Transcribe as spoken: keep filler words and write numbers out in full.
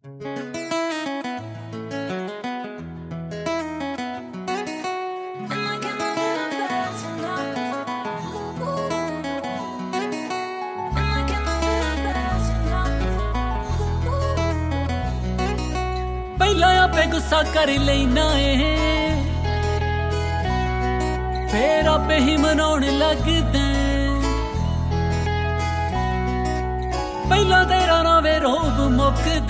ਪਹਿਲਾਂ ਆਪੇ ਗੁੱਸਾ ਕਰ ਲੈਣਾ ਏ, ਫੇਰ ਆਪੇ ਹੀ ਮਨਾਉਣ ਲੱਗਦਾ। ਪਹਿਲਾਂ ਤੇਰਾ ਨਾ ਵੇ ਰੋਬ ਮੁੱਕਦਾ।